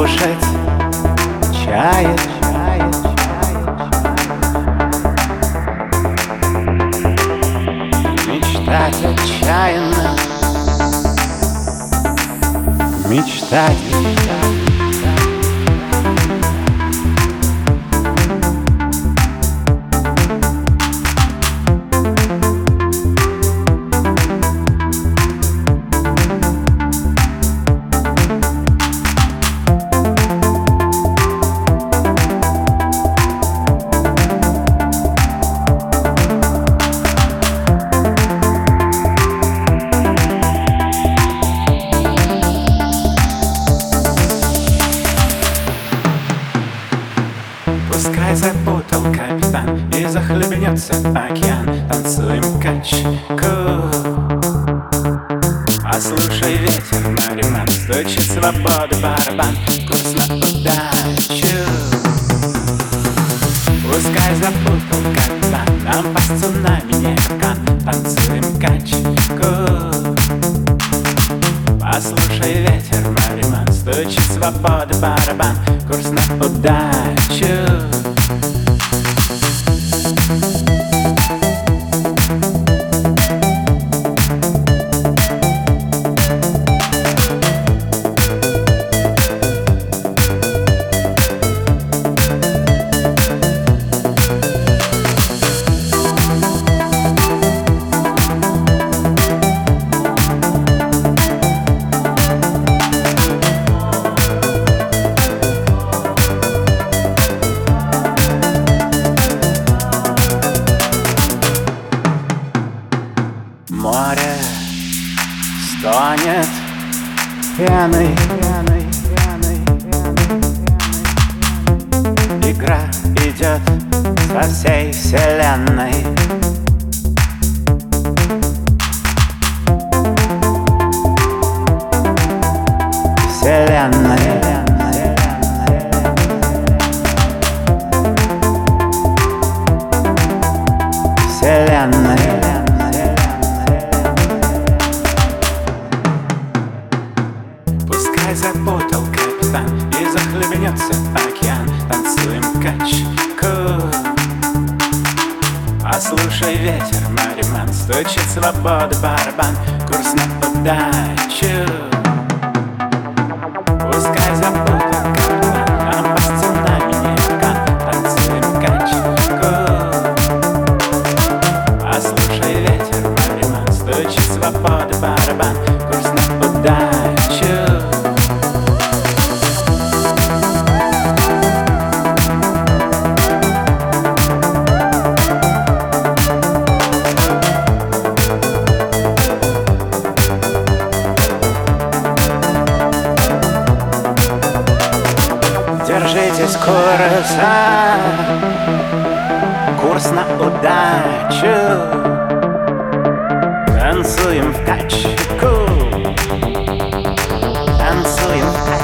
слушать, чает. Мечтать отчаянно, мечтать. Пускай запутал капитан и захлебнется океан. Танцуем качку, послушай ветер, мариман, стучит свободы барабан, курс на удачу. Пускай запутал капитан, нам по цунами не кан. Танцуем качку, послушай ветер, мариман, стучит свободы барабан, курс на удачу. Море стонет пеной, игра идет со всей вселенной. Вселенной. Вселенной. Пускай запутал капитан и захлебнется океан. Танцуем качку, послушай ветер, мариман, стучит свободы барабан, курс на удачу. Пускай запутал капитан, нам по цунами не кан. Танцуем качку, послушай ветер, мариман, стучит свободы барабан, курс на удачу. Держитесь курса, курс на удачу. Танцуем в качку, танцуем в качку.